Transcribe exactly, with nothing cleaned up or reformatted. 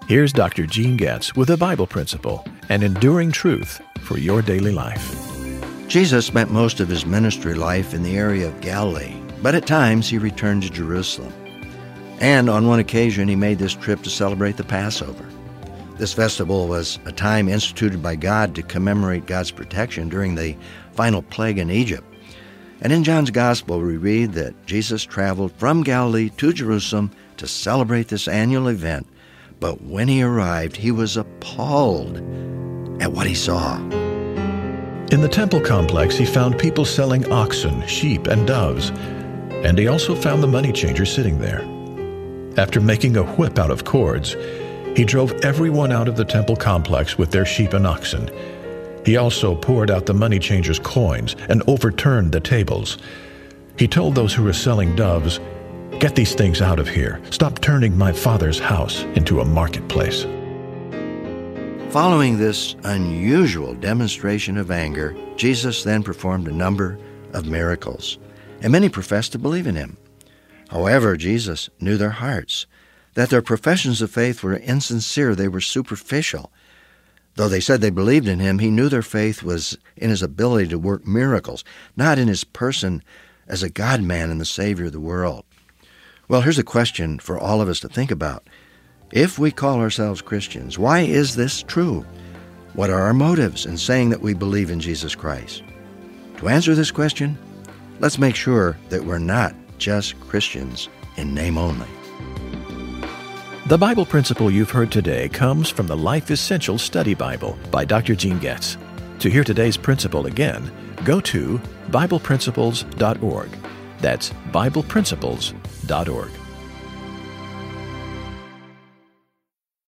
Here's Doctor Gene Getz with a Bible principle, an enduring truth for your daily life. Jesus spent most of his ministry life in the area of Galilee, but at times he returned to Jerusalem. And on one occasion, he made this trip to celebrate the Passover. This festival was a time instituted by God to commemorate God's protection during the final plague in Egypt. And in John's Gospel, we read that Jesus traveled from Galilee to Jerusalem to celebrate this annual event. But when he arrived, he was appalled at what he saw. In the temple complex, he found people selling oxen, sheep, and doves. And he also found the money changer sitting there. After making a whip out of cords, he drove everyone out of the temple complex with their sheep and oxen. He also poured out the money changers' coins and overturned the tables. He told those who were selling doves, "Get these things out of here. Stop turning my Father's house into a marketplace." Following this unusual demonstration of anger, Jesus then performed a number of miracles, and many professed to believe in him. However, Jesus knew their hearts, that their professions of faith were insincere, they were superficial. Though they said they believed in him, he knew their faith was in his ability to work miracles, not in his person as a God-man and the Savior of the world. Well, here's a question for all of us to think about. If we call ourselves Christians, why is this true? What are our motives in saying that we believe in Jesus Christ? To answer this question, let's make sure that we're not just Christians in name only. The Bible principle you've heard today comes from the Life Essential Study Bible by Doctor Gene Getz. To hear today's principle again, go to Bible Principles dot org. That's Bible Principles dot org.